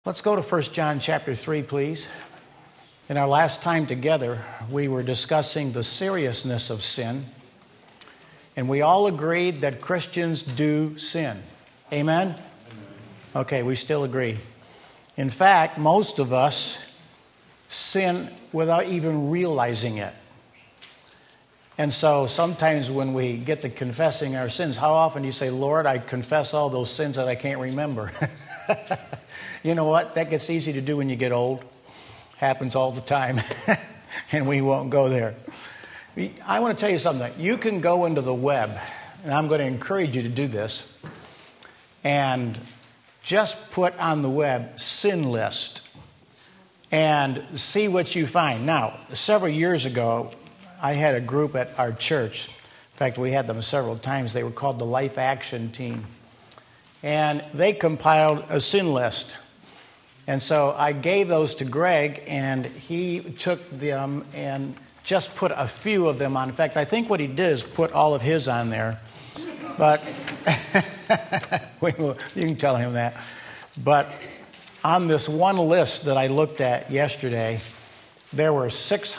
Let's go to 1 John chapter 3, please. In our last time together, we were discussing the seriousness of sin, and we all agreed that Christians do sin. Amen? Okay, we still agree. In fact, most of us sin without even realizing it. And so sometimes when we get to confessing our sins, how often do you say, Lord, I confess all those sins that I can't remember? You know what? That gets easy to do when you get old. Happens all the time. And we won't go there. I want to tell you something. You can go into the web, and I'm going to encourage you to do this, and just put on the web sin list and see what you find. Now, several years ago, I had a group at our church. In fact, we had them several times. They were called the Life Action Team. And they compiled a sin list. And so I gave those to Greg, and he took them and just put a few of them on. In fact, I think what he did is put all of his on there. But you can tell him that. But on this one list that I looked at yesterday, there were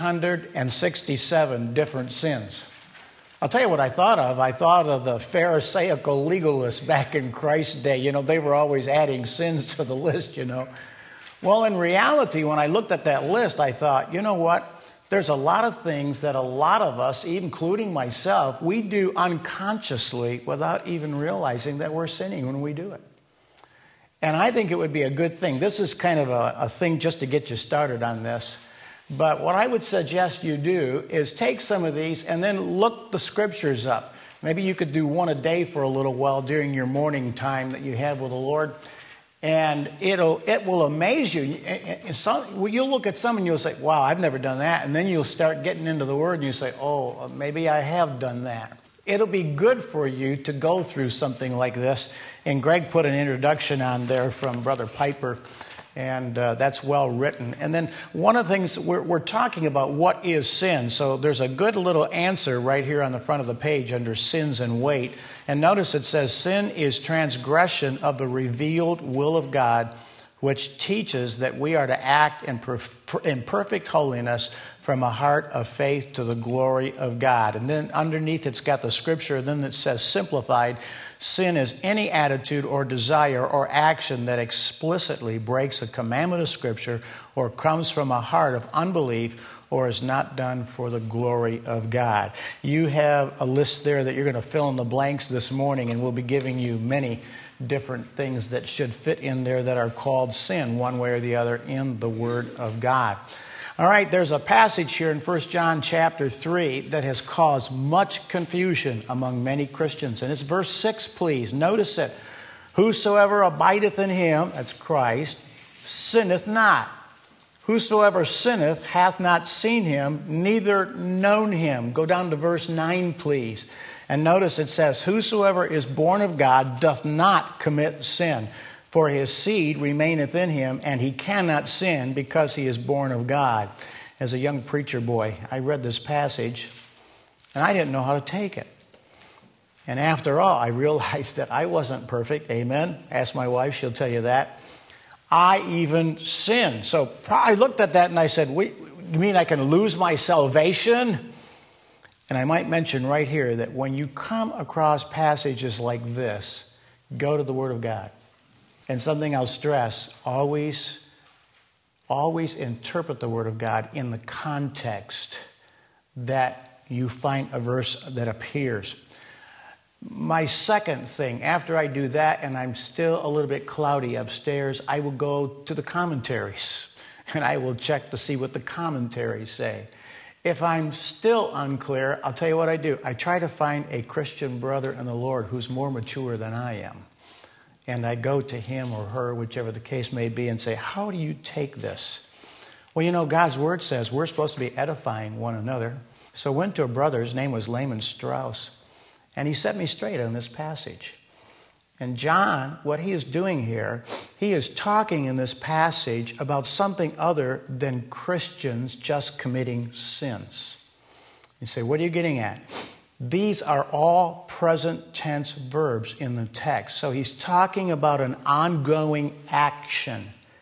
667 different sins. I'll tell you what I thought of. I thought of the Pharisaical legalists back in Christ's day. You know, they were always adding sins to the list, you know. Well, in reality, when I looked at that list, I thought, you know what? There's a lot of things that a lot of us, including myself, we do unconsciously without even realizing that we're sinning when we do it. And I think it would be a good thing. This is kind of a thing just to get you started on this. But what I would suggest you do is take some of these and then look the scriptures up. Maybe you could do one a day for a little while during your morning time that you have with the Lord. And it will amaze you. You'll look at some and you'll say, wow, I've never done that. And then you'll start getting into the Word and you say, oh, maybe I have done that. It'll be good for you to go through something like this. And Greg put an introduction on there from Brother Piper. And that's well written. And then one of the things, we're talking about what is sin. So there's a good little answer right here on the front of the page under sins and weight. And notice it says, sin is transgression of the revealed will of God, which teaches that we are to act in perfect holiness from a heart of faith to the glory of God. And then underneath it's got the scripture, and then it says simplified, sin is any attitude or desire or action that explicitly breaks a commandment of Scripture or comes from a heart of unbelief or is not done for the glory of God. You have a list there that you're going to fill in the blanks this morning, and we'll be giving you many different things that should fit in there that are called sin, one way or the other, in the Word of God. All right, there's a passage here in 1 John chapter 3 that has caused much confusion among many Christians. And it's verse 6, please. Notice it. Whosoever abideth in him, that's Christ, sinneth not. Whosoever sinneth hath not seen him, neither known him. Go down to verse 9, please. And notice it says, whosoever is born of God doth not commit sin. For his seed remaineth in him, and he cannot sin because he is born of God. As a young preacher boy, I read this passage, and I didn't know how to take it. And after all, I realized that I wasn't perfect. Amen. Ask my wife, she'll tell you that. I even sinned. So I looked at that and I said, you mean I can lose my salvation? And I might mention right here that when you come across passages like this, go to the Word of God. And something I'll stress, always interpret the Word of God in the context that you find a verse that appears. My second thing, after I do that and I'm still a little bit cloudy upstairs, I will go to the commentaries and I will check to see what the commentaries say. If I'm still unclear, I'll tell you what I do. I try to find a Christian brother in the Lord who's more mature than I am. And I go to him or her, whichever the case may be, and say, how do you take this? Well, you know, God's Word says we're supposed to be edifying one another. So I went to a brother, his name was Lehman Strauss, and he set me straight on this passage. And John, what he is doing here, he is talking in this passage about something other than Christians just committing sins. You say, what are you getting at? These are all present tense verbs in the text. So he's talking about an ongoing action.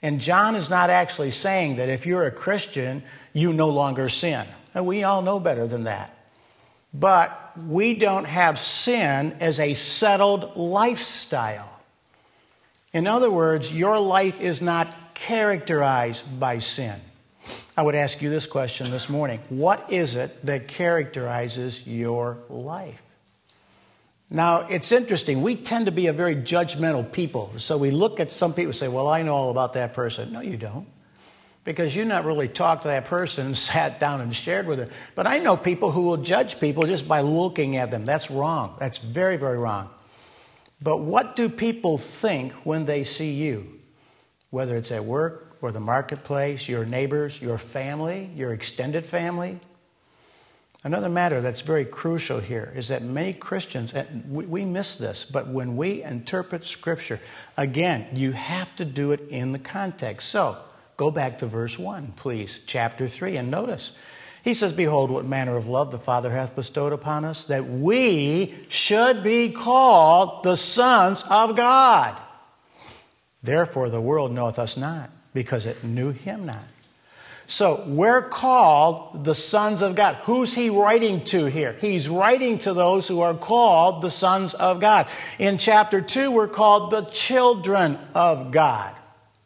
And John is not actually saying that if you're a Christian, you no longer sin. And we all know better than that. But we don't have sin as a settled lifestyle. In other words, your life is not characterized by sin. I would ask you this question this morning. What is it that characterizes your life? Now, it's interesting. We tend to be a very judgmental people. So we look at some people and say, well, I know all about that person. No, you don't. Because you not really talked to that person and sat down and shared with them. But I know people who will judge people just by looking at them. That's wrong. That's very, very wrong. But what do people think when they see you? Whether it's at work or the marketplace, your neighbors, your family, your extended family. Another matter that's very crucial here is that many Christians, and we miss this, but when we interpret Scripture, again, you have to do it in the context. So, go back to verse 1, please, chapter 3, and notice. He says, behold, what manner of love the Father hath bestowed upon us, that we should be called the sons of God. Therefore the world knoweth us not, because it knew him not. So we're called the sons of God. Who's he writing to here? He's writing to those who are called the sons of God. In chapter 2, we're called the children of God.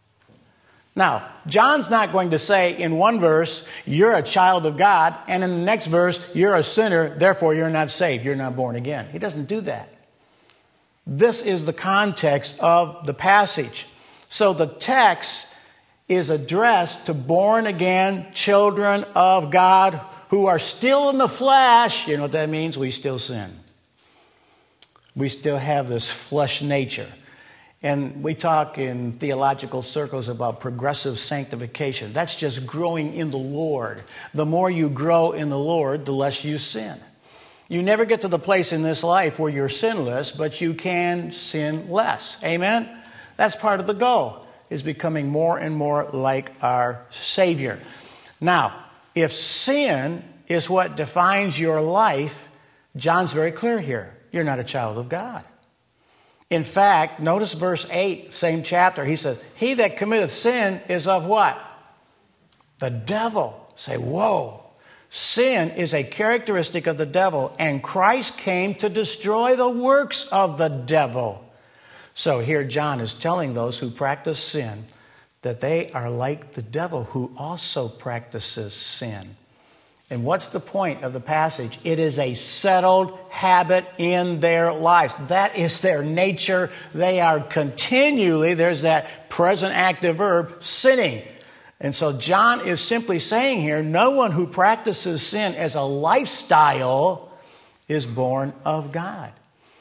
Now, John's not going to say in one verse, you're a child of God, and in the next verse, you're a sinner, therefore you're not saved, you're not born again. He doesn't do that. This is the context of the passage. So the text is addressed to born-again children of God who are still in the flesh. You know what that means? We still sin. We still have this flesh nature. And we talk in theological circles about progressive sanctification. That's just growing in the Lord. The more you grow in the Lord, the less you sin. You never get to the place in this life where you're sinless, but you can sin less. Amen? That's part of the goal, is becoming more and more like our Savior. Now, if sin is what defines your life, John's very clear here. You're not a child of God. In fact, notice verse 8, same chapter. He says, he that committeth sin is of what? The devil. Say, whoa. Sin is a characteristic of the devil, and Christ came to destroy the works of the devil. So here John is telling those who practice sin that they are like the devil who also practices sin. And what's the point of the passage? It is a settled habit in their lives. That is their nature. They are continually, there's that present active verb, sinning. And so John is simply saying here, no one who practices sin as a lifestyle is born of God.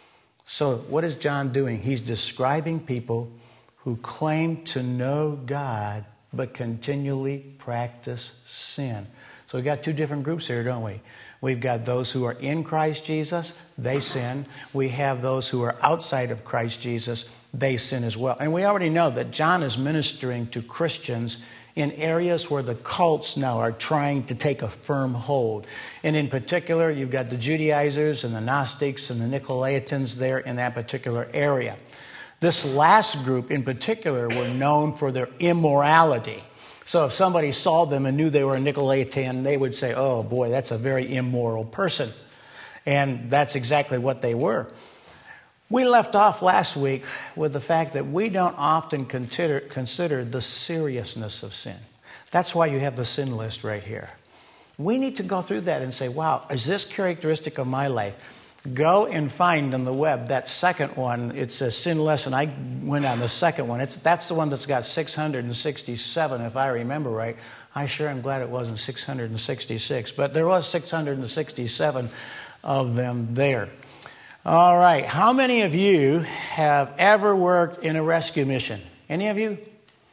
So what is John doing? He's describing people who claim to know God but continually practice sin. So we've got two different groups here, don't we? We've got those who are in Christ Jesus, they sin. We have those who are outside of Christ Jesus, they sin as well. And we already know that John is ministering to Christians in areas where the cults now are trying to take a firm hold. And in particular, you've got the Judaizers and the Gnostics and the Nicolaitans there in that particular area. This last group in particular were known for their immorality. So if somebody saw them and knew they were a Nicolaitan, they would say, oh boy, that's a very immoral person. And that's exactly what they were. We left off last week with the fact that we don't often consider the seriousness of sin. That's why you have the sin list right here. We need to go through that and say, wow, is this characteristic of my life? Go and find on the web that second one. It says sin lesson. I went on the second one. That's the one that's got 667, if I remember right. I sure am glad it wasn't 666, but there was 667 of them there. All right. How many of you have ever worked in a rescue mission? Any of you?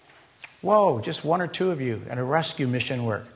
Whoa, just one or two of you at a rescue mission work.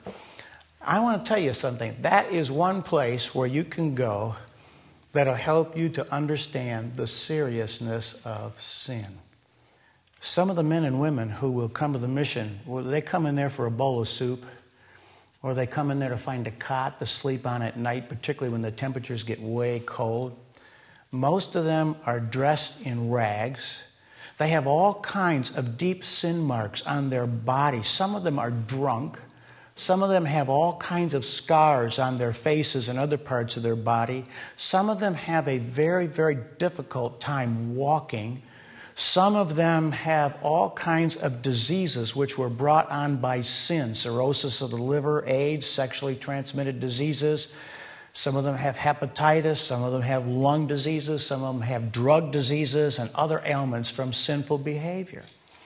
I want to tell you something. That is one place where you can go that'll help you to understand the seriousness of sin. Some of the men and women who will come to the mission, well, they come in there for a bowl of soup, or they come in there to find a cot to sleep on at night, particularly when the temperatures get way cold. Most of them are dressed in rags. They have all kinds of deep sin marks on their body. Some of them are drunk. Some of them have all kinds of scars on their faces and other parts of their body. Some of them have a very, very difficult time walking. Some of them have all kinds of diseases which were brought on by sin. Cirrhosis of the liver, AIDS, sexually transmitted diseases. Some of them have hepatitis. Some of them have lung diseases. Some of them have drug diseases and other ailments from sinful behavior.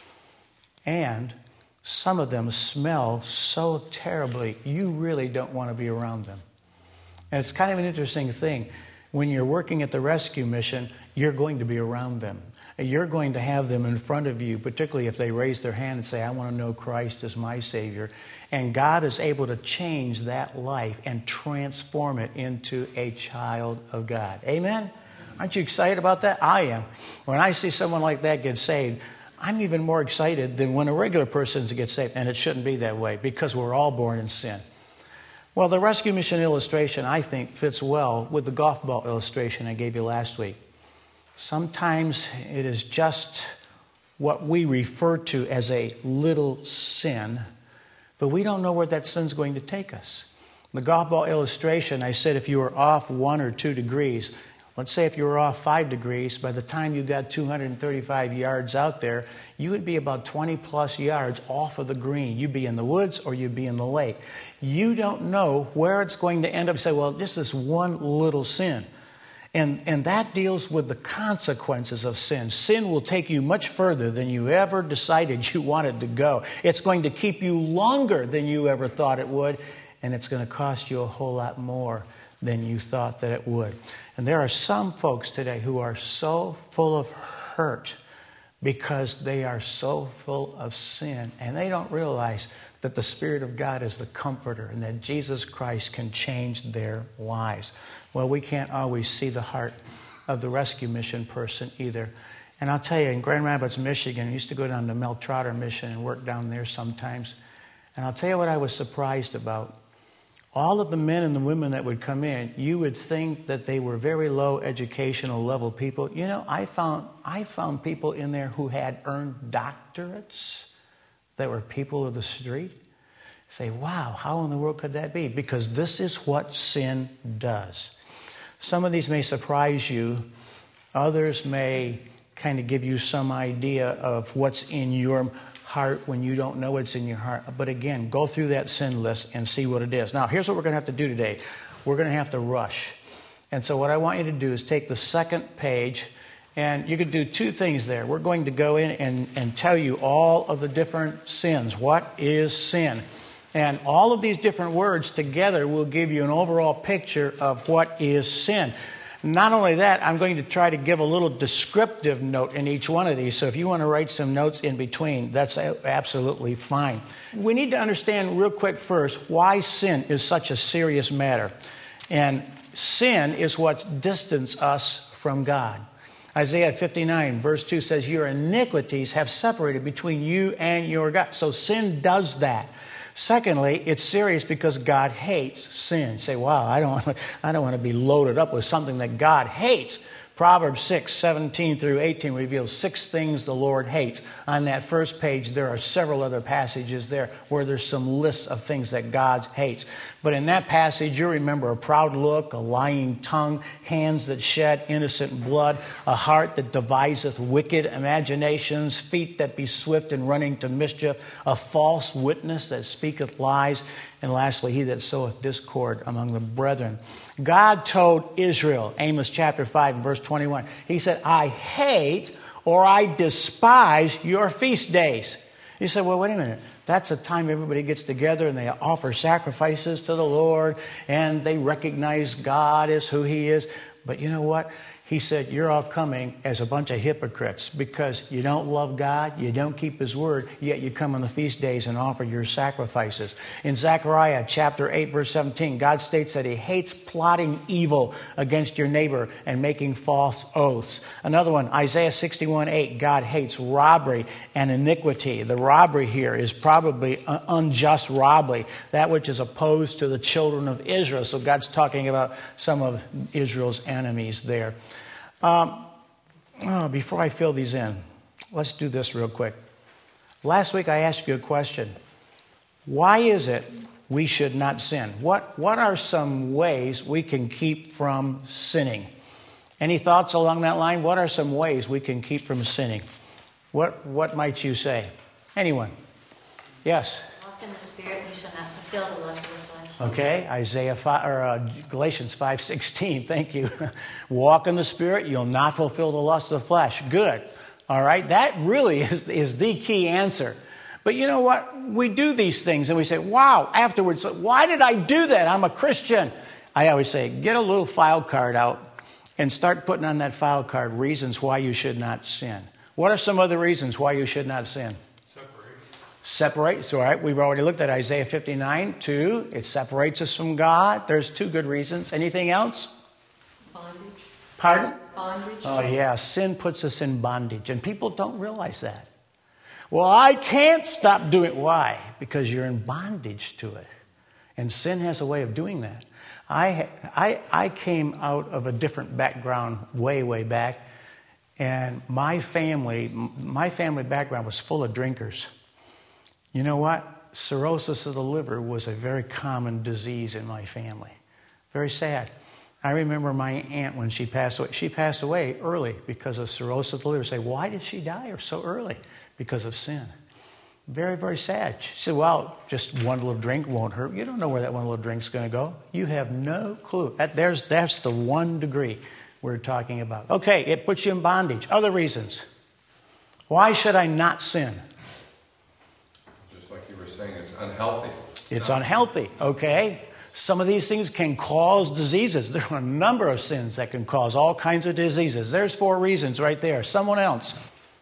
And some of them smell so terribly, you really don't want to be around them. And it's kind of an interesting thing. When you're working at the rescue mission, you're going to be around them. You're going to have them in front of you, particularly if they raise their hand and say, I want to know Christ as my Savior. And God is able to change that life and transform it into a child of God. Amen? Aren't you excited about that? I am. When I see someone like that get saved, I'm even more excited than when a regular person gets saved. And it shouldn't be that way because we're all born in sin. Well, the rescue mission illustration, I think, fits well with the golf ball illustration I gave you last week. Sometimes it is just what we refer to as a little sin, but we don't know where that sin's going to take us. The golf ball illustration, I said if you were off 1 or 2 degrees, let's say if you were off 5 degrees, by the time you got 235 yards out there, you would be about 20 plus yards off of the green. You'd be in the woods or you'd be in the lake. You don't know where it's going to end up. Say, well, this is one little sin. And that deals with the consequences of sin. Sin will take you much further than you ever decided you wanted to go. It's going to keep you longer than you ever thought it would, and it's going to cost you a whole lot more than you thought that it would. And there are some folks today who are so full of hurt because they are so full of sin, and they don't realize that the Spirit of God is the comforter and that Jesus Christ can change their lives. Well, we can't always see the heart of the rescue mission person either. And I'll tell you, in Grand Rapids, Michigan, I used to go down to Mel Trotter Mission and work down there sometimes. And I'll tell you what I was surprised about. All of the men and the women that would come in, you would think that they were very low educational level people. You know, I found people in there who had earned doctorates that were people of the street. Say, wow, how in the world could that be? Because this is what sin does. Some of these may surprise you. Others may kind of give you some idea of what's in your heart when you don't know what's in your heart. But again, go through that sin list and see what it is. Now, here's what we're going to have to do today. We're going to have to rush. And so what I want you to do is take the second page, and you could do 2 things there. We're going to go in and tell you all of the different sins. What is sin? And all of these different words together will give you an overall picture of what is sin. Not only that, I'm going to try to give a little descriptive note in each one of these. So if you want to write some notes in between, that's absolutely fine. We need to understand real quick first why sin is such a serious matter. And sin is what distances us from God. Isaiah 59 verse 2 says, your iniquities have separated between you and your God. So sin does that. Secondly, it's serious because God hates sin. You say, wow, I don't want to be loaded up with something that God hates. Proverbs 6:17 through 18 reveals 6 things the Lord hates. On that first page, there are several other passages there where there's some lists of things that God hates. But in that passage, you remember a proud look, a lying tongue, hands that shed innocent blood, a heart that deviseth wicked imaginations, feet that be swift in running to mischief, a false witness that speaketh lies, and lastly, he that soweth discord among the brethren. God told Israel, Amos chapter 5 and verse 21, he said, I hate or I despise your feast days. You say, well, wait a minute. That's a time everybody gets together and they offer sacrifices to the Lord and they recognize God as who He is. But you know what? He said, you're all coming as a bunch of hypocrites because you don't love God, you don't keep His word, yet you come on the feast days and offer your sacrifices. In Zechariah chapter 8, verse 17, God states that He hates plotting evil against your neighbor and making false oaths. Another one, Isaiah 61:8, God hates robbery and iniquity. The robbery here is probably unjust robbery, that which is opposed to the children of Israel. So God's talking about some of Israel's enemies there. Before I fill these in, let's do this real quick. Last week I asked you a question. Why is it we should not sin? What are some ways we can keep from sinning? Any thoughts along that line? What are some ways we can keep from sinning? What might you say? Anyone? Yes? Walk in the Spirit, we shall not fulfill the lust of the flesh. Okay, Galatians 5:16, thank you. Walk in the Spirit, you'll not fulfill the lust of the flesh. Good. All right, that really is the key answer. But you know what? We do these things and we say, wow, afterwards, why did I do that? I'm a Christian. I always say, get a little file card out and start putting on that file card reasons why you should not sin. What are some other reasons why you should not sin? Separate. So, all right, we've already looked at Isaiah 59, 2. It separates us from God. There's 2 good reasons. Anything else? Bondage. Pardon? Bondage. Oh, yeah. Sin puts us in bondage, and people don't realize that. Well, I can't stop doing it. Why? Because you're in bondage to it. And sin has a way of doing that. I came out of a different background way back, and my family background was full of drinkers. You know what? Cirrhosis of the liver was a very common disease in my family. Very sad. I remember my aunt when she passed away. She passed away early because of cirrhosis of the liver. Say, why did she die so early? Because of sin. Very, very sad. She said, well, just one little drink won't hurt. You don't know where that one little drink's going to go. You have no clue. That's the 1 degree we're talking about. Okay, it puts you in bondage. Other reasons. Why should I not sin? Just like you were saying, it's unhealthy. It's unhealthy, okay? Some of these things can cause diseases. There are a number of sins that can cause all kinds of diseases. There's 4 reasons right there. Someone else.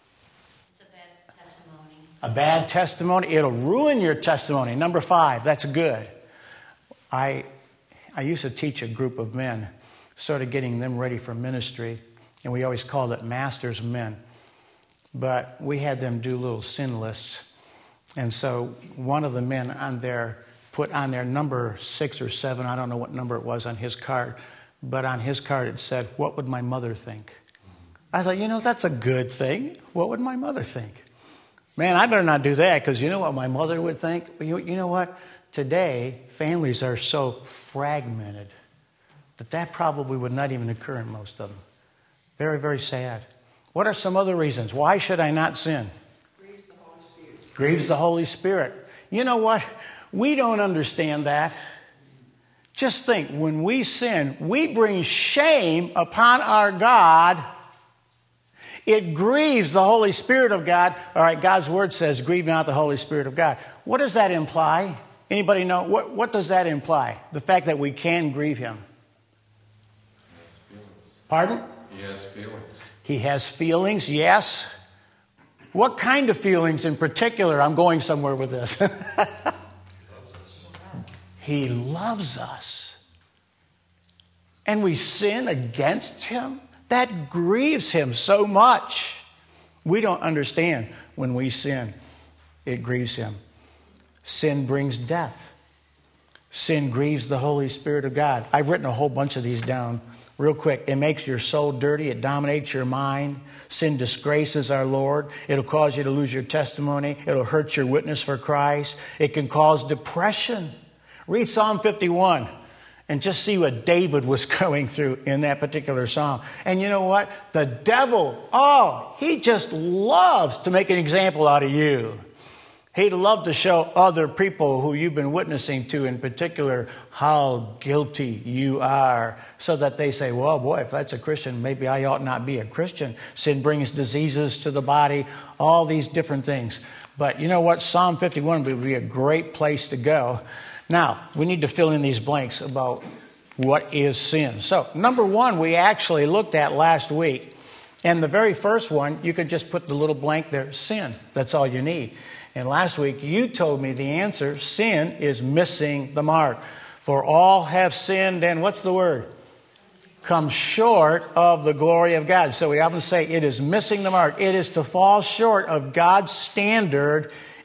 A bad testimony. It'll ruin your testimony. Number 5, that's good. I used to teach a group of men, sort of getting them ready for ministry, and we always called it Masters Men. But we had them do little sin lists. And so one of the men on there put on there number 6 or 7, I don't know what number it was on his card, but on his card it said, what would my mother think? I thought, that's a good thing. What would my mother think? Man, I better not do that, because you know what my mother would think? You know what? Today, families are so fragmented that probably would not even occur in most of them. Very, very sad. What are some other reasons? Why should I not sin? Grieves the Holy Spirit. Grieves the Holy Spirit. You know what? We don't understand that. Just think, when we sin, we bring shame upon our God. It grieves the Holy Spirit of God. All right, God's Word says, grieve not the Holy Spirit of God. What does that imply? Anybody know? What does that imply? The fact that we can grieve Him. He has feelings. Pardon? He has feelings. He has feelings, yes. What kind of feelings in particular? I'm going somewhere with this. He loves us. And we sin against Him? That grieves Him so much. We don't understand when we sin. It grieves Him. Sin brings death. Sin grieves the Holy Spirit of God. I've written a whole bunch of these down real quick. It makes your soul dirty. It dominates your mind. Sin disgraces our Lord. It'll cause you to lose your testimony. It'll hurt your witness for Christ. It can cause depression. Read Psalm 51. And just see what David was going through in that particular psalm. And you know what? The devil, he just loves to make an example out of you. He'd love to show other people who you've been witnessing to in particular how guilty you are, so that they say, well, boy, if that's a Christian, maybe I ought not be a Christian. Sin brings diseases to the body, all these different things. But you know what? Psalm 51 would be a great place to go. Now, we need to fill in these blanks about what is sin. So, number 1, we actually looked at last week. And the very first one, you could just put the little blank there, sin. That's all you need. And last week, you told me the answer, sin is missing the mark. For all have sinned, and what's the word? Come short of the glory of God. So we often say it is missing the mark. It is to fall short of God's standard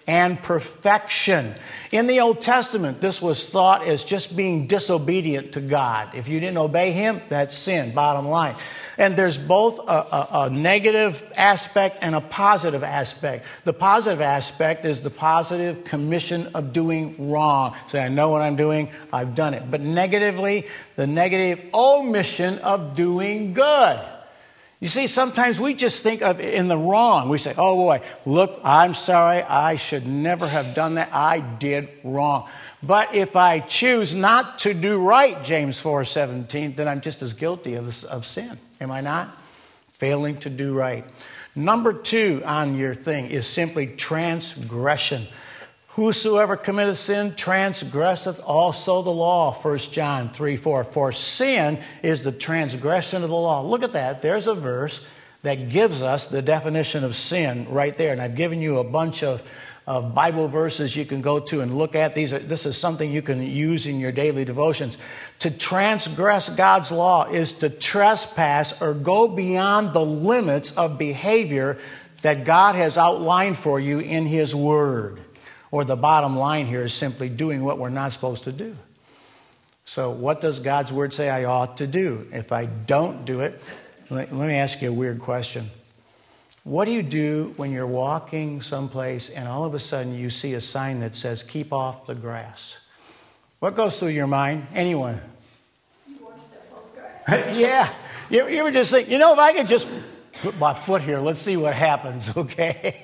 and perfection. In the Old Testament, this was thought as just being disobedient to God. If you didn't obey Him, that's sin, bottom line. And there's both a negative aspect and a positive aspect. The positive aspect is the positive commission of doing wrong. Say, I know what I'm doing, I've done it. But negatively, the negative omission of doing good. You see, sometimes we just think of it in the wrong. We say, oh boy, look, I'm sorry, I should never have done that. I did wrong. But if I choose not to do right, James 4:17, then I'm just as guilty of sin. Am I not? Failing to do right. Number 2 on your thing is simply transgression. Whosoever committeth sin transgresseth also the law. 1 John 3:4. For sin is the transgression of the law. Look at that. There's a verse that gives us the definition of sin right there. And I've given you a bunch of Bible verses you can go to and look at. This is something you can use in your daily devotions. To transgress God's law is to trespass or go beyond the limits of behavior that God has outlined for you in His Word. Or the bottom line here is simply doing what we're not supposed to do. So what does God's Word say I ought to do? If I don't do it, let me ask you a weird question. What do you do when you're walking someplace and all of a sudden you see a sign that says, keep off the grass? What goes through your mind? Anyone? You want to step on the grass. Yeah. You ever just think, if I could just put my foot here, let's see what happens, okay?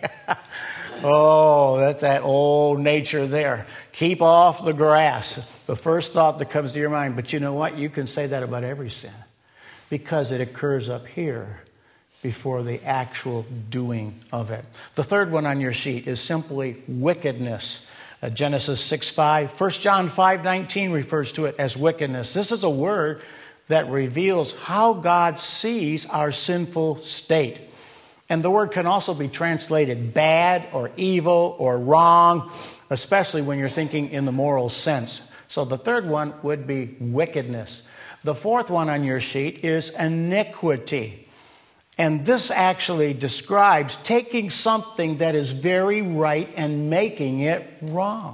Oh, that's that old nature there. Keep off the grass. The first thought that comes to your mind. But you know what? You can say that about every sin. Because it occurs up here before the actual doing of it. The third one on your sheet is simply wickedness. Genesis 6:5. 1 John 5:19 refers to it as wickedness. This is a word that reveals how God sees our sinful state. And the word can also be translated bad or evil or wrong, especially when you're thinking in the moral sense. So the third one would be wickedness. The fourth one on your sheet is iniquity. And this actually describes taking something that is very right and making it wrong.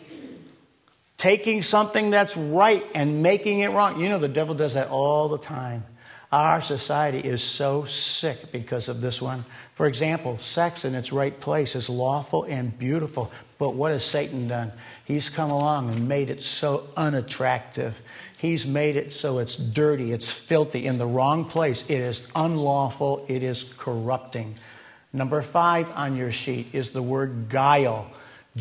Taking something that's right and making it wrong. The devil does that all the time. Our society is so sick because of this one. For example, sex in its right place is lawful and beautiful. But what has Satan done? He's come along and made it so unattractive. He's made it so it's dirty, it's filthy, in the wrong place. It is unlawful, it is corrupting. Number 5 on your sheet is the word guile.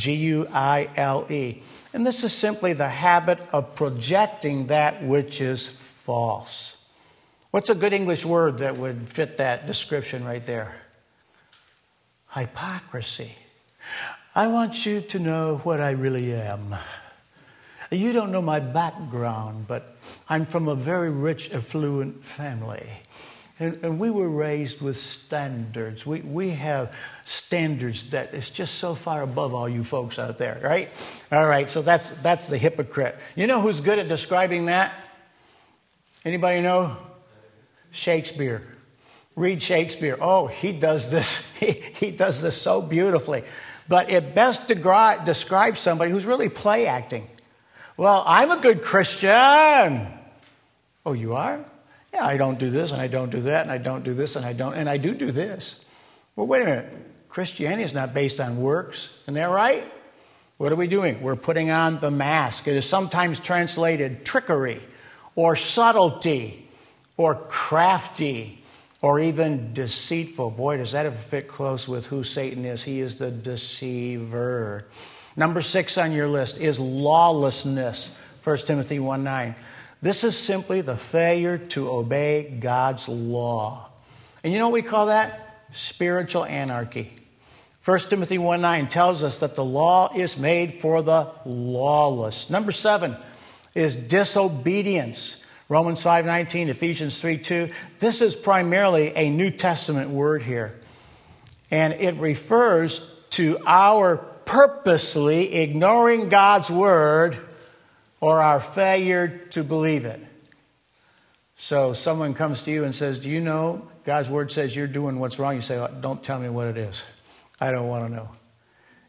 Guile. And this is simply the habit of projecting that which is false. What's a good English word that would fit that description right there? Hypocrisy. I want you to know what I really am. You don't know my background, but I'm from a very rich, affluent family. And we were raised with standards. We have standards that is just so far above all you folks out there, right? All right, so that's the hypocrite. You know who's good at describing that? Anybody know? Shakespeare. Read Shakespeare. Oh, he does this. He does this so beautifully. But it best describes somebody who's really play acting. Well, I'm a good Christian. Oh, you are? Yeah, I don't do this, and I don't do that, and I don't do this, and I do this. Well, wait a minute. Christianity is not based on works. Isn't that right? What are we doing? We're putting on the mask. It is sometimes translated trickery or subtlety or crafty or even deceitful. Boy, does that ever fit close with who Satan is. He is the deceiver. Number 6 on your list is lawlessness. 1 Timothy 1:9. This is simply the failure to obey God's law. And you know what we call that? Spiritual anarchy. 1 Timothy 1:9 tells us that the law is made for the lawless. Number 7 is disobedience. Romans 5:19, Ephesians 3:2. This is primarily a New Testament word here. And it refers to our purposely ignoring God's word or our failure to believe it. So someone comes to you and says, do you know God's word says you're doing what's wrong? You say, don't tell me what it is. I don't want to know.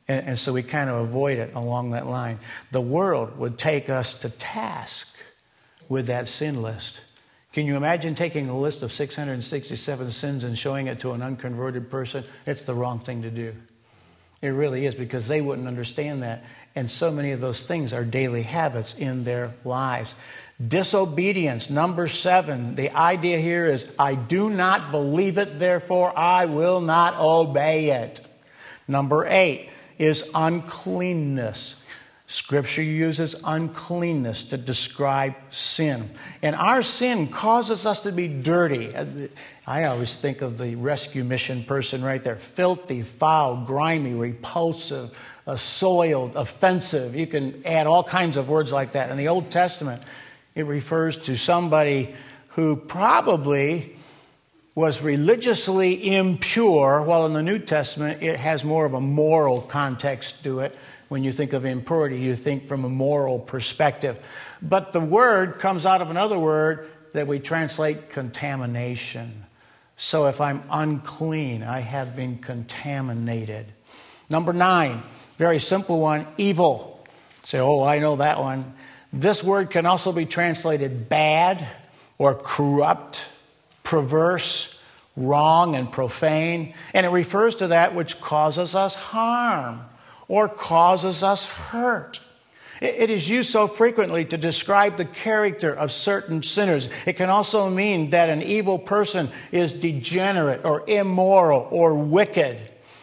And so we kind of avoid it along that line. The world would take us to task with that sin list. Can you imagine taking a list of 667 sins and showing it to an unconverted person? It's the wrong thing to do. It really is, because they wouldn't understand that. And so many of those things are daily habits in their lives. Disobedience, number 7. The idea here is, I do not believe it, therefore I will not obey it. Number 8 is uncleanness. Scripture uses uncleanness to describe sin. And our sin causes us to be dirty. I always think of the rescue mission person right there. Filthy, foul, grimy, repulsive, soiled, offensive. You can add all kinds of words like that. In the Old Testament, it refers to somebody who probably was religiously impure, while in the New Testament it has more of a moral context to it. When you think of impurity, you think from a moral perspective. But the word comes out of another word that we translate contamination. So if I'm unclean, I have been contaminated. Number 9, very simple one, evil. Say, oh, I know that one. This word can also be translated bad or corrupt, perverse, wrong, and profane. And it refers to that which causes us harm or causes us hurt. It is used so frequently to describe the character of certain sinners. It can also mean that an evil person is degenerate or immoral or wicked.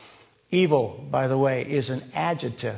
Evil, by the way, is an adjective.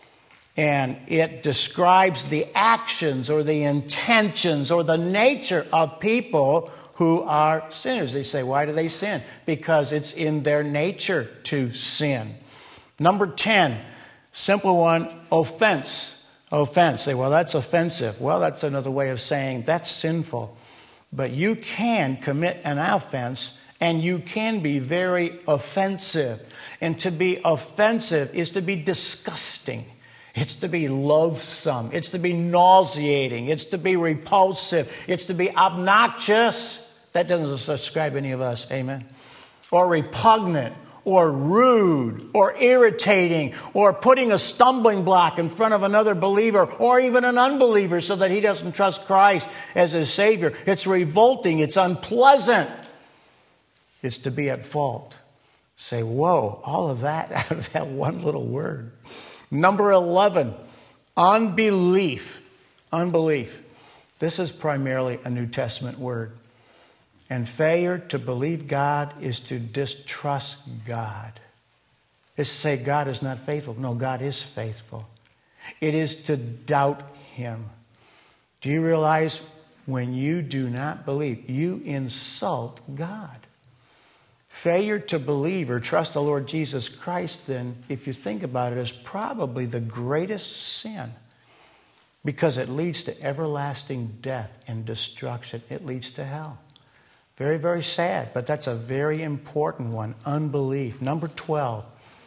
And it describes the actions or the intentions or the nature of people who are sinners. They say, why do they sin? Because it's in their nature to sin. Number 10, simple one, offense. Offense. Say, well, that's offensive. Well, that's another way of saying that's sinful. But you can commit an offense, and you can be very offensive. And to be offensive is to be disgusting. It's to be loathsome. It's to be nauseating. It's to be repulsive. It's to be obnoxious. That doesn't describe any of us. Amen. Or repugnant, or rude, or irritating, or putting a stumbling block in front of another believer, or even an unbeliever so that he doesn't trust Christ as his Savior. It's revolting. It's unpleasant. It's to be at fault. Say, whoa, all of that out of that one little word. Number 11, unbelief. Unbelief. This is primarily a New Testament word. And failure to believe God is to distrust God. It's to say God is not faithful. No, God is faithful. It is to doubt Him. Do you realize when you do not believe, you insult God? Failure to believe or trust the Lord Jesus Christ, then, if you think about it, is probably the greatest sin, because it leads to everlasting death and destruction. It leads to hell. Very, very sad, but that's a very important one. Unbelief. Number 12,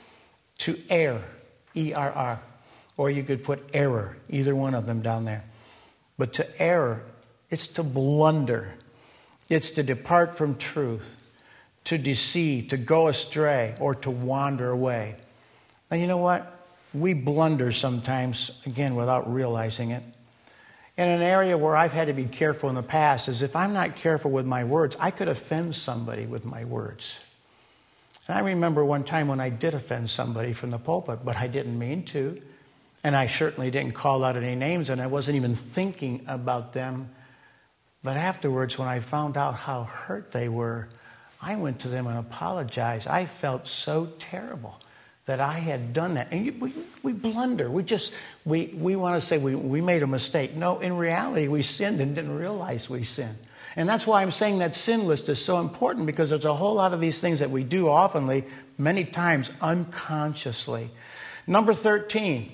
to err, E-R-R. Or you could put error, either one of them down there. But to err, it's to blunder. It's to depart from truth, to deceive, to go astray, or to wander away. And you know what? We blunder sometimes, again, without realizing it. And an area where I've had to be careful in the past is if I'm not careful with my words, I could offend somebody with my words. And I remember one time when I did offend somebody from the pulpit, but I didn't mean to. And I certainly didn't call out any names, and I wasn't even thinking about them. But afterwards, when I found out how hurt they were, I went to them and apologized. I felt so terrible that I had done that. And we blunder. We want to say we made a mistake. No, in reality, we sinned and didn't realize we sinned. And that's why I'm saying that sin list is so important, because there's a whole lot of these things that we do oftenly, many times unconsciously. Number 13,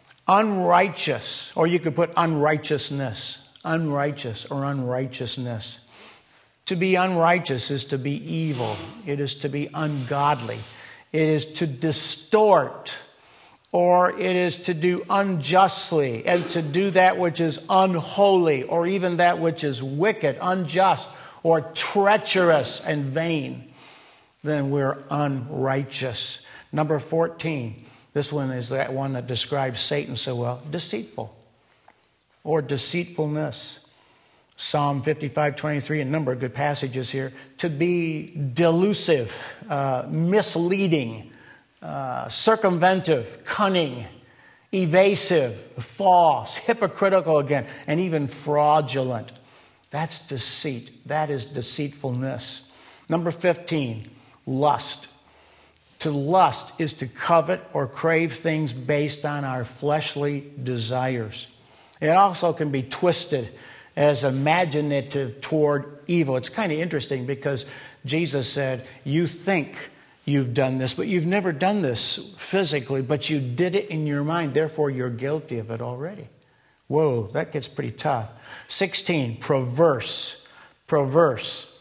unrighteous. Or you could put unrighteousness. Unrighteous or unrighteousness. To be unrighteous is to be evil. It is to be ungodly. It is to distort, or it is to do unjustly, and to do that which is unholy, or even that which is wicked, unjust, or treacherous and vain. Then we're unrighteous. Number 14, This one is that one that describes Satan so well. Deceitful or deceitfulness. Psalm 55:23, a number of good passages here. To be delusive, misleading, circumventive, cunning, evasive, false, hypocritical again, and even fraudulent. That's deceit. That is deceitfulness. Number 15, lust. To lust is to covet or crave things based on our fleshly desires. It also can be twisted as imaginative toward evil. It's kind of interesting because Jesus said, you think you've done this, but you've never done this physically, but you did it in your mind. Therefore, you're guilty of it already. Whoa, that gets pretty tough. 16, perverse. Perverse.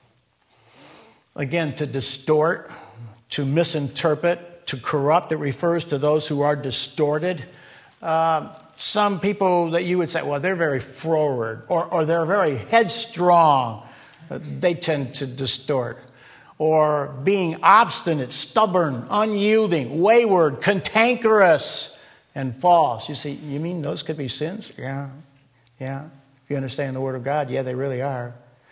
Again, to distort, to misinterpret, to corrupt. It refers to those who are distorted. Some people that you would say, well, they're very forward or they're very headstrong. They tend to distort. Or being obstinate, stubborn, unyielding, wayward, cantankerous, and false. You see, you mean those could be sins? Yeah. If you understand the Word of God, yeah, they really are.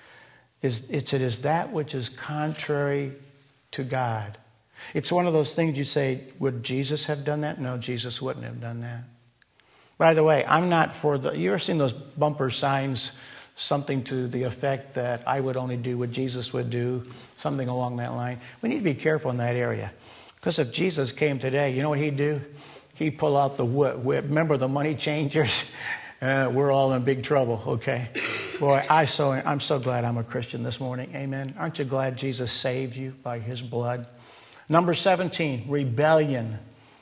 It is that which is contrary to God. It's one of those things you say, would Jesus have done that? No, Jesus wouldn't have done that. By the way, I'm not for you ever seen those bumper signs, something to the effect that I would only do what Jesus would do, something along that line? We need to be careful in that area. Because if Jesus came today, you know what he'd do? He'd pull out the whip. Remember the money changers? We're all in big trouble, okay? Boy, I'm so glad I'm a Christian this morning. Amen. Aren't you glad Jesus saved you by his blood? Number 17, rebellion.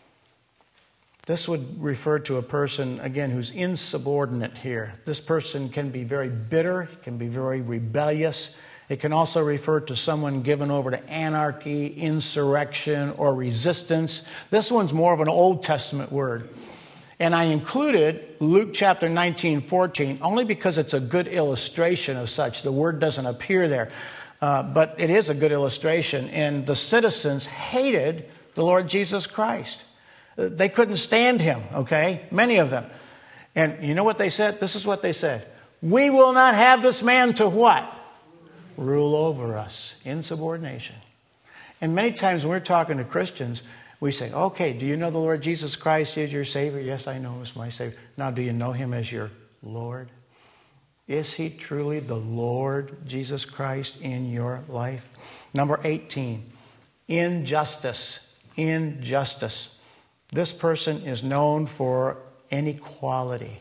This would refer to a person, again, who's insubordinate here. This person can be very bitter, can be very rebellious. It can also refer to someone given over to anarchy, insurrection, or resistance. This one's more of an Old Testament word. And I included Luke chapter 19:14 only because it's a good illustration of such. The word doesn't appear there, but it is a good illustration. And the citizens hated the Lord Jesus Christ. They couldn't stand him, okay? Many of them. And you know what they said? This is what they said. We will not have this man to what? Rule over us. Insubordination. And many times when we're talking to Christians, we say, okay, do you know the Lord Jesus Christ is your Savior? Yes, I know him as my Savior. Now, do you know him as your Lord? Is he truly the Lord Jesus Christ in your life? Number 18, injustice. Injustice. This person is known for inequality,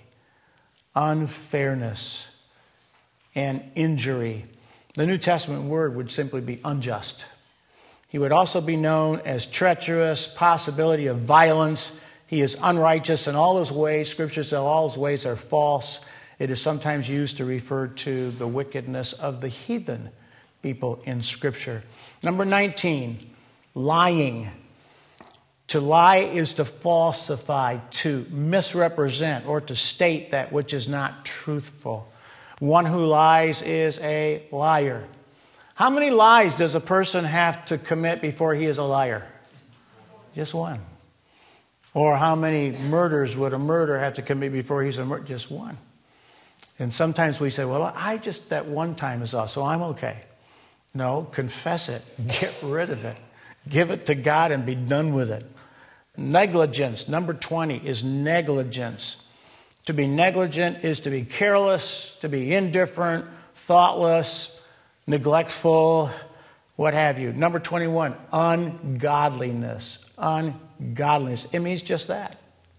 unfairness, and injury. The New Testament word would simply be unjust. He would also be known as treacherous, possibility of violence. He is unrighteous in all his ways. Scripture says all his ways are false. It is sometimes used to refer to the wickedness of the heathen people in Scripture. Number 19, lying. To lie is to falsify, to misrepresent, or to state that which is not truthful. One who lies is a liar. How many lies does a person have to commit before he is a liar? Just one. Or how many murders would a murderer have to commit before he's a murderer? Just one. And sometimes we say, well, that one time is all, so I'm okay. No, confess it. Get rid of it. Give it to God and be done with it. Negligence, number 20, is negligence. To be negligent is to be careless, to be indifferent, thoughtless, neglectful, what have you. Number 21, ungodliness. Ungodliness. It means just that.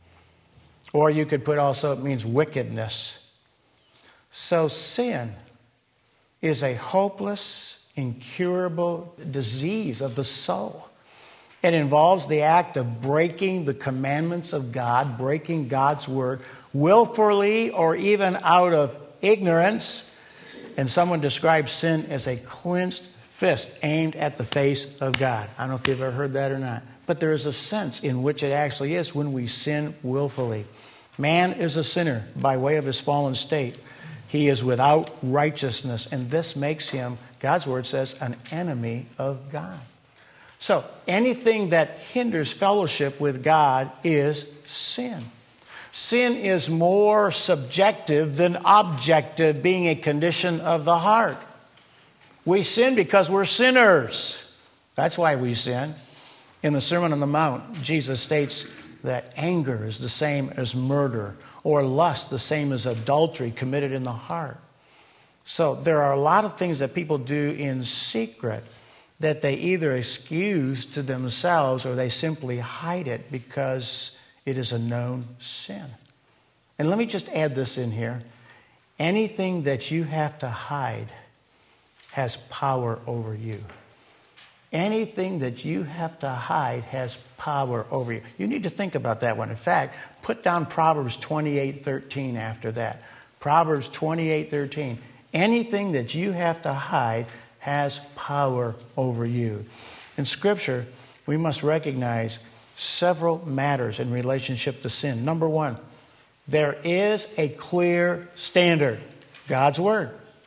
Or you could put also, it means wickedness. So sin is a hopeless, incurable disease of the soul. It involves the act of breaking the commandments of God, breaking God's word, willfully or even out of ignorance. And someone describes sin as a clenched fist aimed at the face of God. I don't know if you've ever heard that or not. But there is a sense in which it actually is when we sin willfully. Man is a sinner by way of his fallen state. He is without righteousness. And this makes him, God's word says, an enemy of God. So anything that hinders fellowship with God is sin. Sin is more subjective than objective, being a condition of the heart. We sin because we're sinners. That's why we sin. In the Sermon on the Mount, Jesus states that anger is the same as murder, or lust the same as adultery committed in the heart. So there are a lot of things that people do in secret that they either excuse to themselves or they simply hide it because it is a known sin. And let me just add this in here. Anything that you have to hide has power over you. Anything that you have to hide has power over you. You need to think about that one. In fact, put down Proverbs 28:13 after that. Proverbs 28:13. Anything that you have to hide has power over you. In Scripture, we must recognize several matters in relationship to sin. Number one, there is a clear standard, God's Word.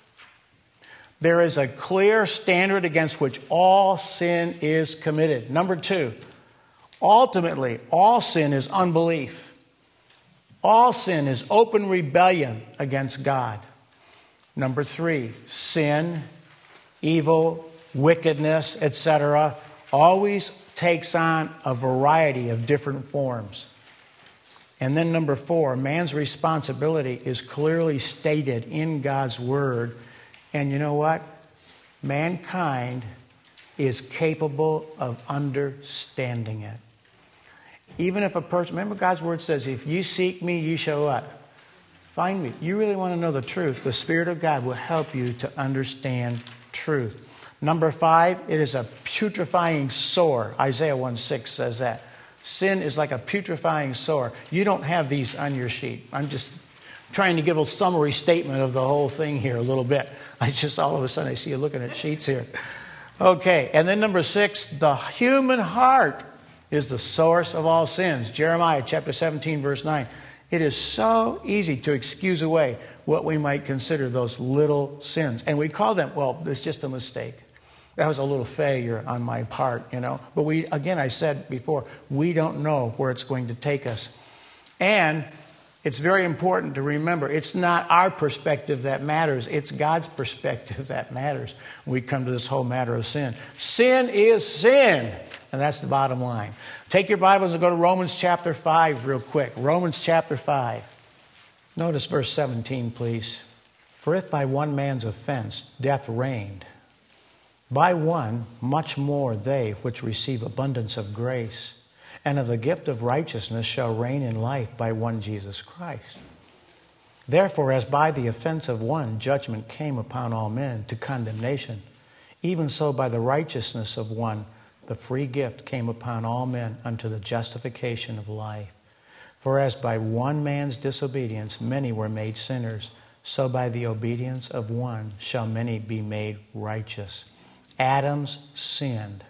There is a clear standard against which all sin is committed. Number two, ultimately, all sin is unbelief. All sin is open rebellion against God. Number three, sin, evil, wickedness, etc., always takes on a variety of different forms. And then number four, man's responsibility is clearly stated in God's Word. And you know what? Mankind is capable of understanding it. Even if a person, remember God's Word says, if you seek me, you shall what? Find me. You really want to know the truth. The Spirit of God will help you to understand truth. Number five, it is a putrefying sore. Isaiah 1:6 says that. Sin is like a putrefying sore. You don't have these on your sheet. I'm just trying to give a summary statement of the whole thing here a little bit. I just all of a sudden I see you looking at sheets here. Okay, and then number six, the human heart is the source of all sins. Jeremiah chapter 17, verse 9. It is so easy to excuse away what we might consider those little sins. And we call them, well, it's just a mistake. That was a little failure on my part, you know. But we, again, I said before, we don't know where it's going to take us. And it's very important to remember, it's not our perspective that matters. It's God's perspective that matters when we come to this whole matter of sin. Sin is sin. And that's the bottom line. Take your Bibles and go to Romans chapter 5 real quick. Romans chapter 5. Notice verse 17, please. For if by one man's offense death reigned, by one much more they which receive abundance of grace and of the gift of righteousness shall reign in life by one Jesus Christ. Therefore, as by the offense of one judgment came upon all men to condemnation, even so by the righteousness of one the free gift came upon all men unto the justification of life. For as by one man's disobedience many were made sinners, so by the obedience of one shall many be made righteous. Adam's sinned,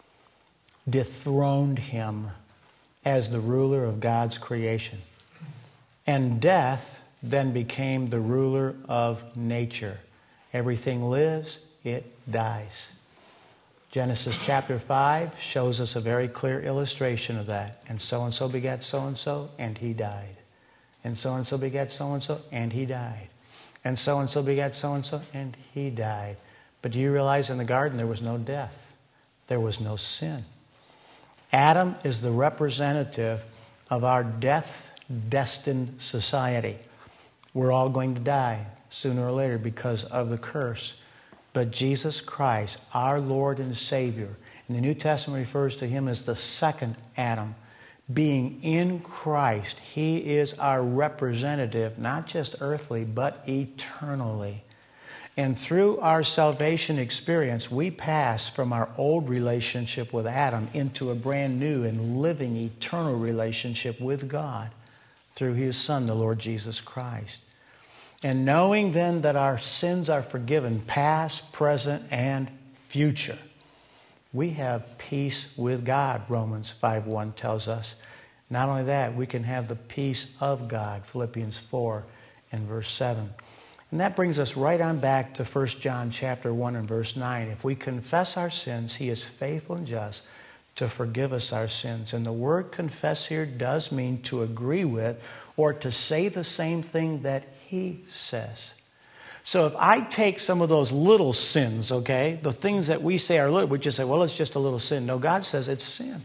dethroned him as the ruler of God's creation. And death then became the ruler of nature. Everything lives, it dies. Genesis chapter 5 shows us a very clear illustration of that. And so begat so-and-so, and he died. And so begat so-and-so, and he died. And so begat so-and-so, and he died. But do you realize in the garden there was no death? There was no sin. Adam is the representative of our death-destined society. We're all going to die sooner or later because of the curse. But Jesus Christ, our Lord and Savior, and the New Testament refers to him as the second Adam. Being in Christ, he is our representative, not just earthly, but eternally. And through our salvation experience, we pass from our old relationship with Adam into a brand new and living eternal relationship with God through his Son, the Lord Jesus Christ. And knowing then that our sins are forgiven, past, present, and future, we have peace with God, Romans 5:1 tells us. Not only that, we can have the peace of God, Philippians 4 and verse 7. And that brings us right on back to 1 John chapter 1 and verse 9. If we confess our sins, he is faithful and just to forgive us our sins. And the word confess here does mean to agree with or to say the same thing that he says. So if I take some of those little sins, okay, the things that we say are little, we just say, well, it's just a little sin. No, God says it's sin.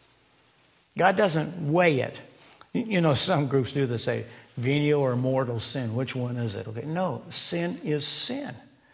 God doesn't weigh it. You know, some groups do this, say, venial or mortal sin. Which one is it? Okay, no, sin is sin.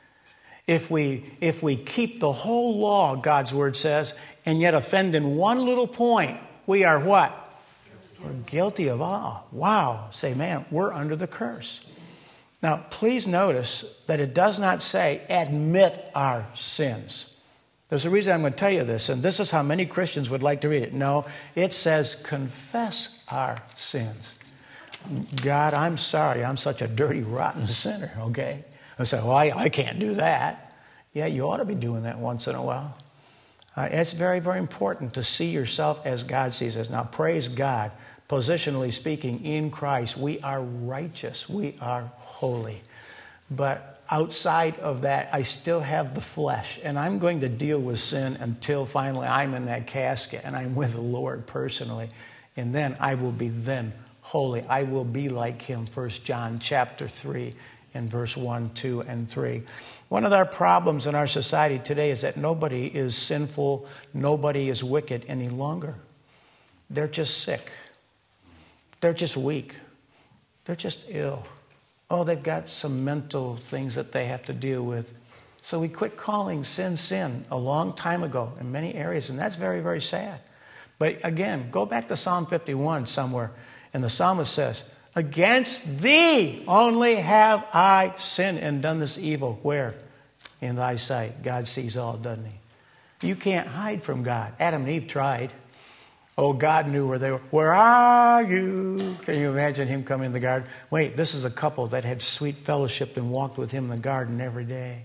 If we keep the whole law, God's word says, and yet offend in one little point, we are what? We're guilty of all. Wow. Say, man, we're under the curse. Now, please notice that it does not say admit our sins. There's a reason I'm going to tell you this, and this is how many Christians would like to read it. No, it says confess our sins. God, I'm sorry, I'm such a dirty, rotten sinner, okay? I say, well, I can't do that. Yeah, you ought to be doing that once in a while. It's very, very important to see yourself as God sees us. Now, praise God. Positionally speaking, in Christ, we are righteous. We are holy. But outside of that, I still have the flesh. And I'm going to deal with sin until finally I'm in that casket and I'm with the Lord personally. And then I will be then holy. I will be like him. 1 John chapter 3 and verse 1, 2, and 3. One of our problems in our society today is that nobody is sinful. Nobody is wicked any longer. They're just sick. They're just weak. They're just ill. Oh, they've got some mental things that they have to deal with. So we quit calling sin, sin a long time ago in many areas, and that's very, very sad. But again, go back to Psalm 51 somewhere, and the psalmist says, against thee only have I sinned and done this evil. Where? In thy sight. God sees all, doesn't he? You can't hide from God. Adam and Eve tried. Oh, God knew where they were. Where are you? Can you imagine him coming in the garden? Wait, this is a couple that had sweet fellowship and walked with him in the garden every day.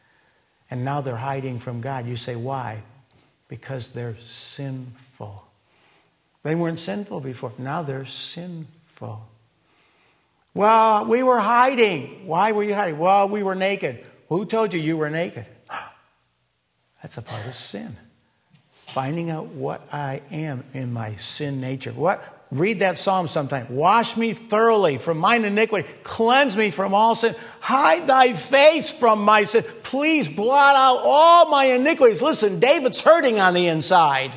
And now they're hiding from God. You say, why? Because they're sinful. They weren't sinful before. Now they're sinful. Well, we were hiding. Why were you hiding? Well, we were naked. Who told you you were naked? That's a part of sin. Finding out what I am in my sin nature. What? Read that psalm sometime. Wash me thoroughly from mine iniquity. Cleanse me from all sin. Hide thy face from my sin. Please blot out all my iniquities. Listen, David's hurting on the inside.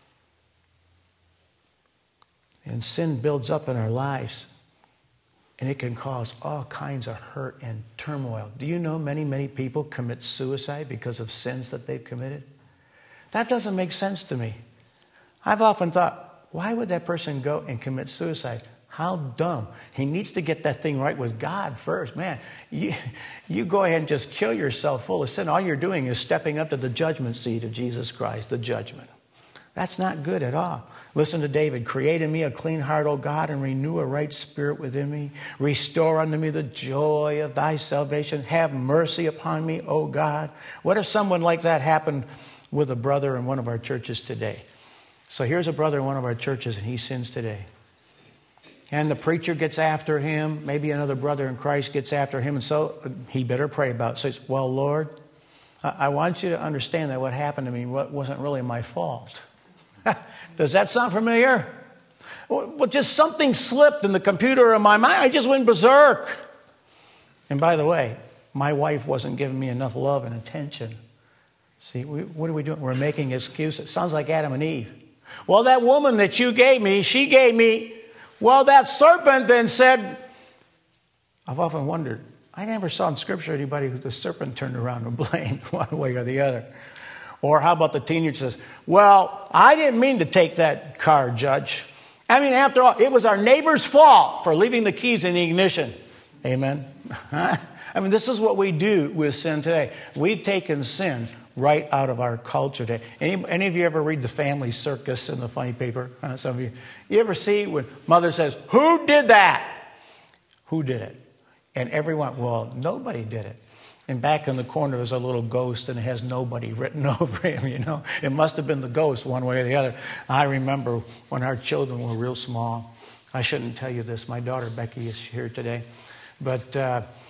And sin builds up in our lives. And it can cause all kinds of hurt and turmoil. Do you know many, many people commit suicide because of sins that they've committed? That doesn't make sense to me. I've often thought, why would that person go and commit suicide? How dumb. He needs to get that thing right with God first. Man, you go ahead and just kill yourself full of sin. All you're doing is stepping up to the judgment seat of Jesus Christ, the judgment. That's not good at all. Listen to David. Create in me a clean heart, O God, and renew a right spirit within me. Restore unto me the joy of thy salvation. Have mercy upon me, O God. What if someone like that happened with a brother in one of our churches today? So here's a brother in one of our churches, and he sins today. And the preacher gets after him. Maybe another brother in Christ gets after him. And so he better pray about it. Says, well, Lord, I want you to understand that what happened to me wasn't really my fault. Does that sound familiar? Well, just something slipped in the computer of my mind. I just went berserk. And by the way, my wife wasn't giving me enough love and attention. See, what are we doing? We're making excuses. It sounds like Adam and Eve. Well, that woman that you gave me, she gave me. Well, that serpent then said, I've often wondered, I never saw in Scripture anybody who the serpent turned around and blamed one way or the other. Or how about the teenager says, well, I didn't mean to take that car, Judge. I mean, after all, it was our neighbor's fault for leaving the keys in the ignition. Amen. I mean, this is what we do with sin today. We've taken sin right out of our culture today. Any of you ever read The Family Circus in the funny paper? Some of you. You ever see when mother says, who did that? Who did it? And everyone, well, nobody did it. And back in the corner is a little ghost, and it has nobody written over him, you know. It must have been the ghost one way or the other. I remember when our children were real small. I shouldn't tell you this. My daughter, Becky, is here today. But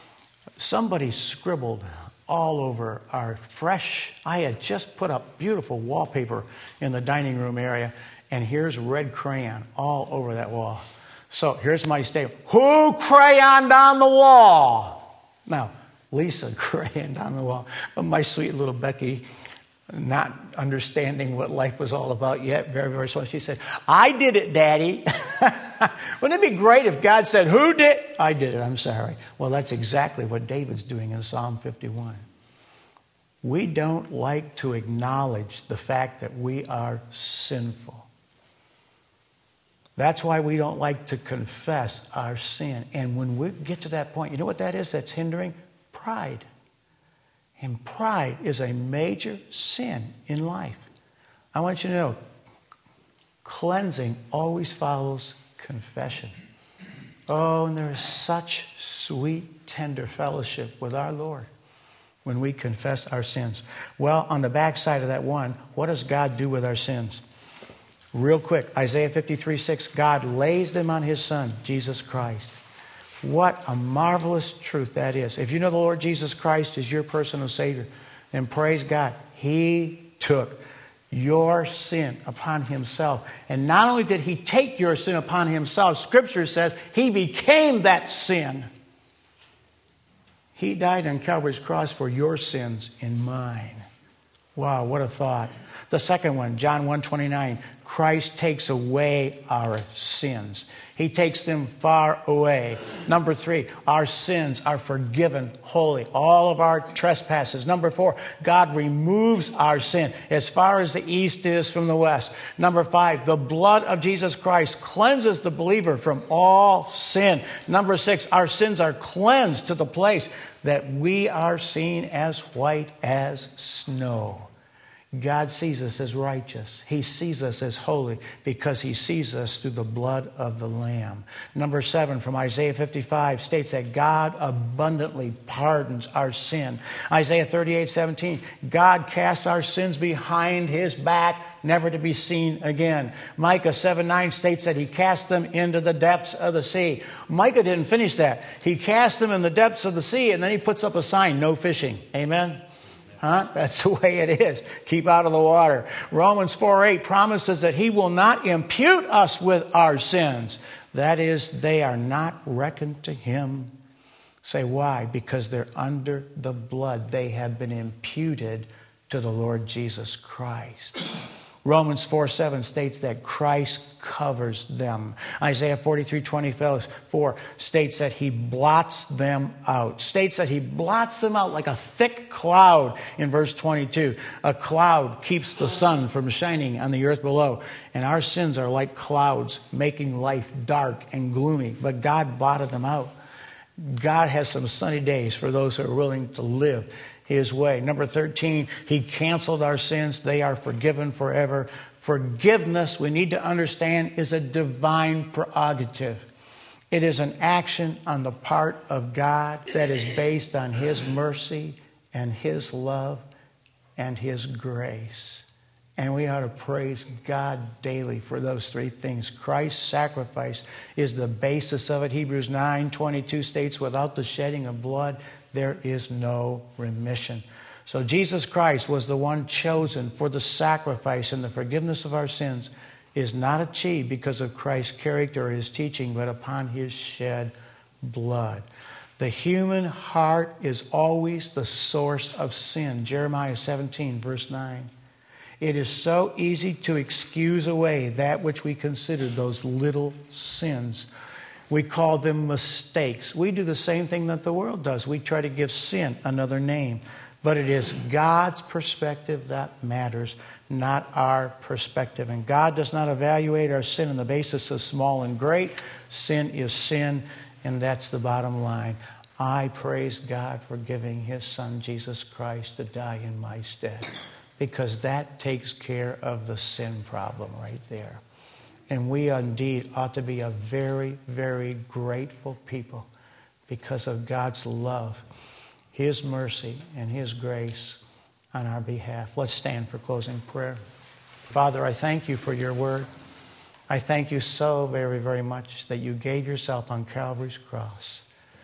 Somebody scribbled all over our I had just put up beautiful wallpaper in the dining room area, and here's red crayon all over that wall. So here's my statement. Who crayoned on the wall? Now, Lisa crayoned on the wall. But my sweet little Becky, not understanding what life was all about yet, very, very slow, she said, I did it, Daddy. Wouldn't it be great if God said, who did? I did it, I'm sorry. Well, that's exactly what David's doing in Psalm 51. We don't like to acknowledge the fact that we are sinful. That's why we don't like to confess our sin. And when we get to that point, you know what that is that's hindering? Pride. And pride is a major sin in life. I want you to know, cleansing always follows confession. Oh, and there is such sweet, tender fellowship with our Lord when we confess our sins. Well, on the backside of that one, what does God do with our sins? Real quick, Isaiah 53:6, God lays them on his Son, Jesus Christ. What a marvelous truth that is. If you know the Lord Jesus Christ is your personal Savior, then praise God. He took your sin upon himself. And not only did he take your sin upon himself, Scripture says he became that sin. He died on Calvary's cross for your sins and mine. Wow, what a thought. The second one, John 1:29, Christ takes away our sins. He takes them far away. Number 3, our sins are forgiven wholly. All of our trespasses. Number 4, God removes our sin as far as the east is from the west. Number 5, the blood of Jesus Christ cleanses the believer from all sin. Number 6, our sins are cleansed to the place that we are seen as white as snow. God sees us as righteous. He sees us as holy because he sees us through the blood of the Lamb. Number 7 from Isaiah 55 states that God abundantly pardons our sin. Isaiah 38:17, God casts our sins behind his back, never to be seen again. Micah 7:9 states that he cast them into the depths of the sea. Micah didn't finish that. He cast them in the depths of the sea, and then he puts up a sign, no fishing. Amen? That's the way it is. Keep out of the water. Romans 4:8 promises that he will not impute us with our sins. That is, they are not reckoned to him. Say, why? Because they're under the blood. They have been imputed to the Lord Jesus Christ. Romans 4:7 states that Christ covers them. Isaiah 43:24 states that he blots them out. States that he blots them out like a thick cloud in verse 22. A cloud keeps the sun from shining on the earth below. And our sins are like clouds, making life dark and gloomy. But God blotted them out. God has some sunny days for those who are willing to live his way. Number 13, he canceled our sins. They are forgiven forever. Forgiveness, we need to understand, is a divine prerogative. It is an action on the part of God that is based on his mercy and his love and his grace. And we ought to praise God daily for those 3 things. Christ's sacrifice is the basis of it. Hebrews 9:22 states, without the shedding of blood, there is no remission. So Jesus Christ was the one chosen for the sacrifice, and the forgiveness of our sins is not achieved because of Christ's character or his teaching, but upon his shed blood. The human heart is always the source of sin. Jeremiah 17, verse 9. It is so easy to excuse away that which we consider those little sins. We call them mistakes. We do the same thing that the world does. We try to give sin another name. But it is God's perspective that matters, not our perspective. And God does not evaluate our sin on the basis of small and great. Sin is sin, and that's the bottom line. I praise God for giving his Son, Jesus Christ, to die in my stead, because that takes care of the sin problem right there. And we indeed ought to be a very, very grateful people because of God's love, his mercy, and his grace on our behalf. Let's stand for closing prayer. Father, I thank you for your word. I thank you so very, very much that you gave yourself on Calvary's cross,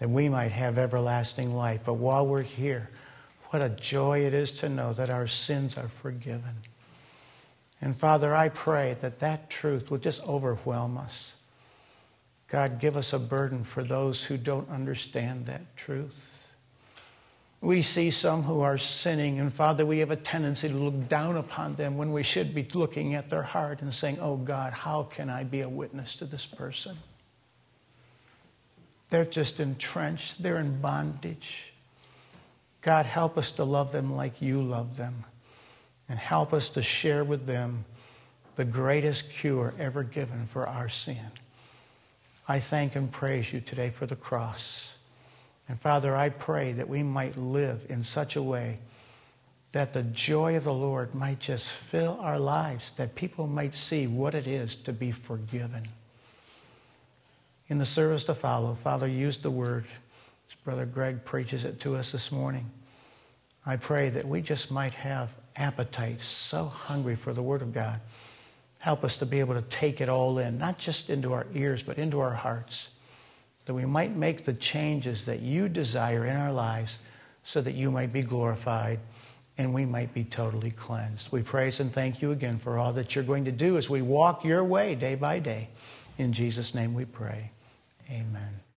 that we might have everlasting life. But while we're here, what a joy it is to know that our sins are forgiven. And Father, I pray that that truth will just overwhelm us. God, give us a burden for those who don't understand that truth. We see some who are sinning, and Father, we have a tendency to look down upon them when we should be looking at their heart and saying, oh God, how can I be a witness to this person? They're just entrenched. They're in bondage. God, help us to love them like you love them, and help us to share with them the greatest cure ever given for our sin. I thank and praise you today for the cross. And Father, I pray that we might live in such a way that the joy of the Lord might just fill our lives, that people might see what it is to be forgiven. In the service to follow, Father, use the word. As Brother Greg preaches it to us this morning. I pray that we just might have appetite, so hungry for the word of God. Help us to be able to take it all in, not just into our ears, but into our hearts, that we might make the changes that you desire in our lives so that you might be glorified and we might be totally cleansed. We praise and thank you again for all that you're going to do as we walk your way day by day. In Jesus' name we pray. Amen.